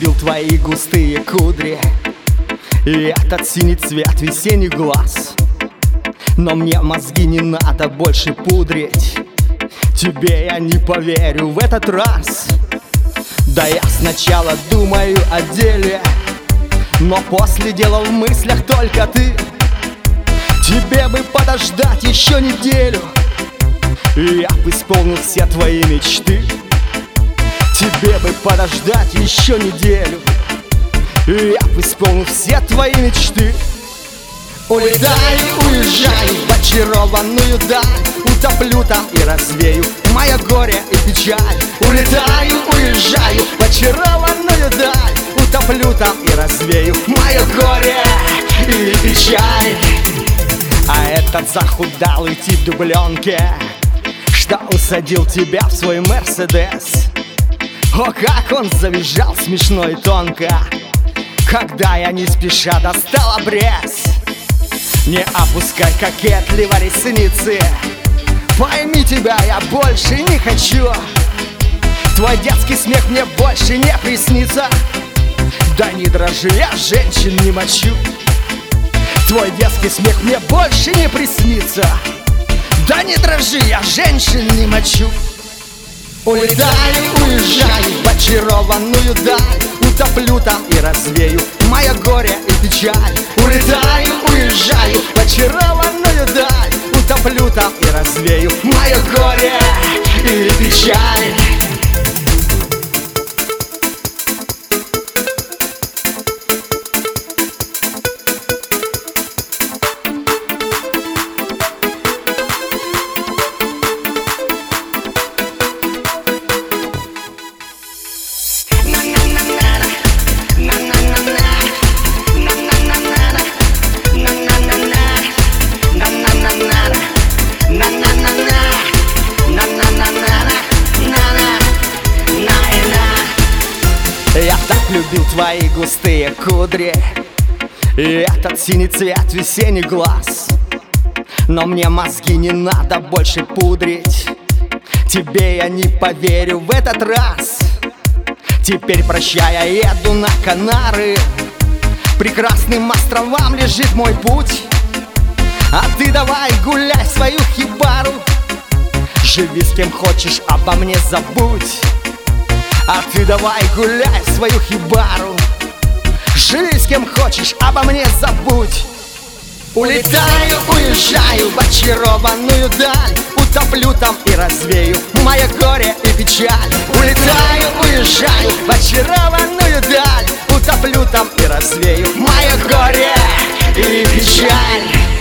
любил твои густые кудри и этот синий цвет весенних глаз. Но мне мозги не надо больше пудрить, тебе я не поверю в этот раз. Да я сначала думаю о деле, но после дела в мыслях только ты. Тебе бы подождать еще неделю, и я бы исполнил все твои мечты. Тебе бы подождать еще неделю, и я бы исполнил все твои мечты. Улетаю, уезжаю в очарованную даль, утоплю там и развею мое горе и печаль. Улетаю, уезжаю в очарованную даль, утоплю там и развею мое горе и печаль. А этот захудалый тип дубленки, что усадил тебя в свой Мерседес, о, как он завизжал смешно и тонко, когда я не спеша достал обрез. Не опускай кокетливо ресницы, пойми, тебя я больше не хочу. Твой детский смех мне больше не приснится. Да не дрожи, я женщин не мочу. Твой детский смех мне больше не приснится. Да не дрожи, я женщин не мочу. Улетаю, уезжаю в очарованную даль, утоплю там и развею мое горе и печаль. Улетаю, уезжаю в очарованную даль, утоплю там и развею мое горе и печаль. Я так любил твои густые кудри и этот синий цвет весенних глаз. Но мне мозги не надо больше пудрить, тебе я не поверю в этот раз. Теперь прощай, я еду на Канары, прекрасным островам лежит мой путь. А ты давай гуляй свою хибару, живи с кем хочешь, обо мне забудь. А ты давай гуляй свою хибару, живи с кем хочешь, обо мне забудь. Улетаю, уезжаю в очарованную даль, утоплю там и развею мое горе и печаль. Улетаю, уезжаю в очарованную даль, утоплю там и развею мое горе и печаль.